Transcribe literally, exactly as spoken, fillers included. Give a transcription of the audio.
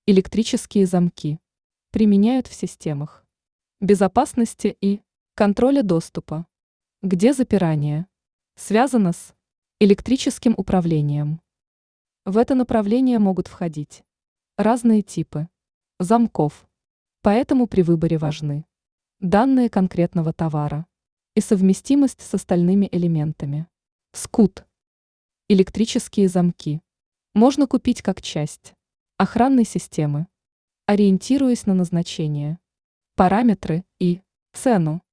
Электрические замки применяют в системах безопасности и контроля доступа, где запирание связано с электрическим управлением. В это направление могут входить разные типы замков, поэтому при выборе важны данные конкретного товара и совместимость с остальными элементами. скут. Электрические замки можно купить как часть охранной системы, ориентируясь на назначение, параметры и цену.